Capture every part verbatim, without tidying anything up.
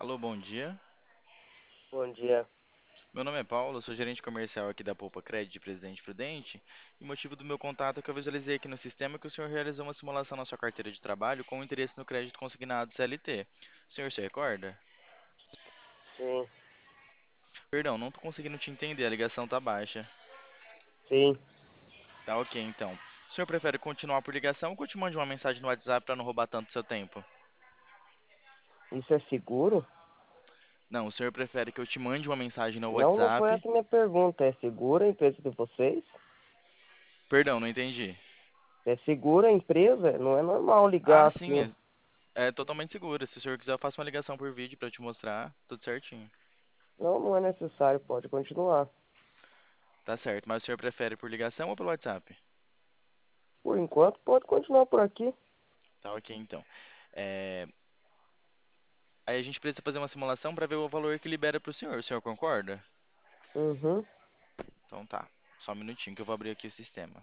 Alô, bom dia. Bom dia. Meu nome é Paulo, sou gerente comercial aqui da Poupa Crédito de Presidente Prudente. E o motivo do meu contato é que eu visualizei aqui no sistema que o senhor realizou uma simulação na sua carteira de trabalho com interesse no crédito consignado C L T. O senhor se recorda? Sim, Perdão, não estou conseguindo te entender, a ligação tá baixa. sim. Tá ok, então. O senhor prefere continuar por ligação ou que eu te mande uma mensagem no WhatsApp para não roubar tanto seu tempo? Isso é seguro? Não, o senhor prefere que eu te mande uma mensagem no Não, não foi WhatsApp? essa a minha pergunta. É segura a empresa de vocês? Perdão, não entendi. É segura a empresa? Não é normal Ah, ligar sim, assim. é, é totalmente seguro. Se o senhor quiser, eu faço uma ligação por vídeo para te mostrar, tudo certinho. Não, não é necessário. Pode continuar. Tá certo, mas o senhor prefere por ligação ou pelo WhatsApp? Por enquanto, pode continuar por aqui. Tá ok, então. É, Aí a gente precisa fazer uma simulação para ver o valor que libera para o senhor. O senhor concorda? Uhum. Então tá. Só um minutinho que eu vou abrir aqui o sistema.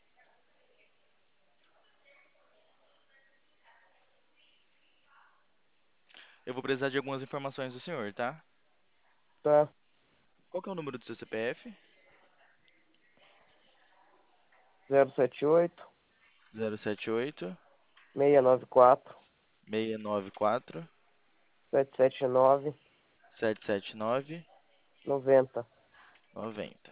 Eu vou precisar de algumas informações do senhor, tá? Tá. Qual que é o número do seu C P F? zero sete oito, zero sete oito, seis nove quatro, seis nove quatro, sete sete nove, sete sete nove, noventa. noventa.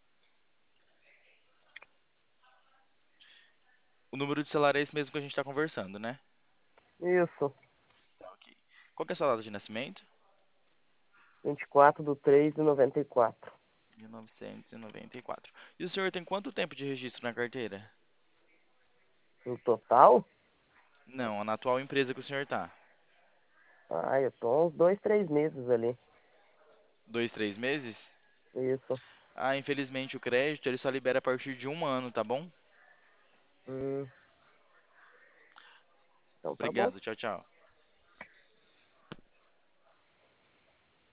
O número de celular é esse mesmo que a gente está conversando, né? Isso. Tá ok. Qual que é a sua data de nascimento? vinte e quatro de três de noventa e quatro. mil novecentos e noventa e quatro. E o senhor tem quanto tempo de registro na carteira? No total? Não, na atual empresa que o senhor tá. Ah, eu tô uns dois, três meses ali. Dois, três meses? Isso. Ah, infelizmente o crédito ele só libera a partir de um ano, tá bom? Hum, então tá bom. Obrigado, tchau, tchau.